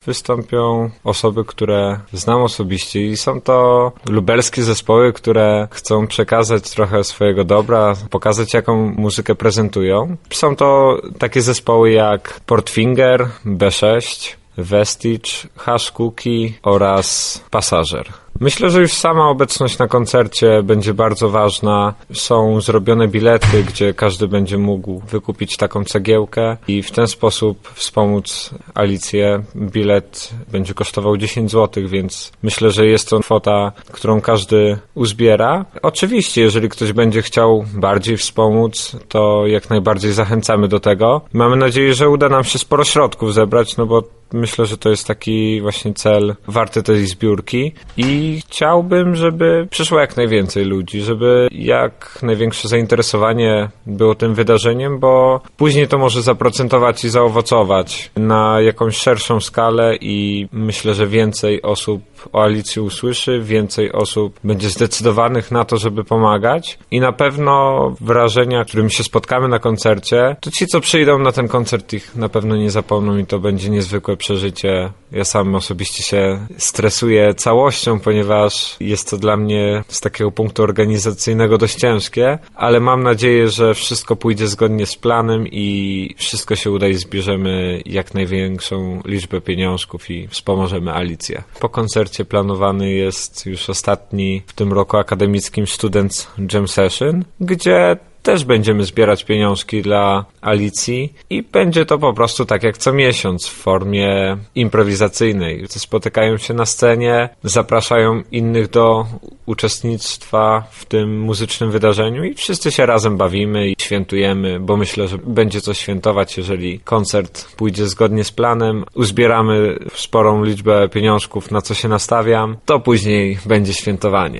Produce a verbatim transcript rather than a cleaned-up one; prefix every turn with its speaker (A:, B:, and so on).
A: Wystąpią osoby, które znam osobiście i są to lubelskie zespoły, które chcą przekazać trochę swojego dobra, pokazać jaką muzykę prezentują. Są to takie zespoły jak Portfinger, B sześć, Vestige, Hash Cookie oraz Pasażer. Myślę, że już sama obecność na koncercie będzie bardzo ważna. Są zrobione bilety, gdzie każdy będzie mógł wykupić taką cegiełkę i w ten sposób wspomóc Alicję. Bilet będzie kosztował dziesięć złotych, więc myślę, że jest to kwota, którą każdy uzbiera. Oczywiście, jeżeli ktoś będzie chciał bardziej wspomóc, to jak najbardziej zachęcamy do tego. Mamy nadzieję, że uda nam się sporo środków zebrać, no bo myślę, że to jest taki właśnie cel warty tej zbiórki i chciałbym, żeby przyszło jak najwięcej ludzi, żeby jak największe zainteresowanie było tym wydarzeniem, bo później to może zaprocentować i zaowocować na jakąś szerszą skalę i myślę, że więcej osób o Alicji usłyszy, więcej osób będzie zdecydowanych na to, żeby pomagać i na pewno wrażenia, którymi się spotkamy na koncercie, to ci, co przyjdą na ten koncert, ich na pewno nie zapomną i to będzie niezwykłe przeżycie. Ja sam osobiście się stresuję całością, ponieważ jest to dla mnie z takiego punktu organizacyjnego dość ciężkie, ale mam nadzieję, że wszystko pójdzie zgodnie z planem i wszystko się uda i zbierzemy jak największą liczbę pieniążków i wspomożemy Alicję. Po koncercie planowany jest już ostatni w tym roku akademickim Students Jam Session, gdzie też będziemy zbierać pieniążki dla Alicji i będzie to po prostu tak jak co miesiąc w formie improwizacyjnej. Spotykają się na scenie, zapraszają innych do uczestnictwa w tym muzycznym wydarzeniu i wszyscy się razem bawimy i świętujemy, bo myślę, że będzie co świętować, jeżeli koncert pójdzie zgodnie z planem, uzbieramy sporą liczbę pieniążków, na co się nastawiam, to później będzie świętowanie.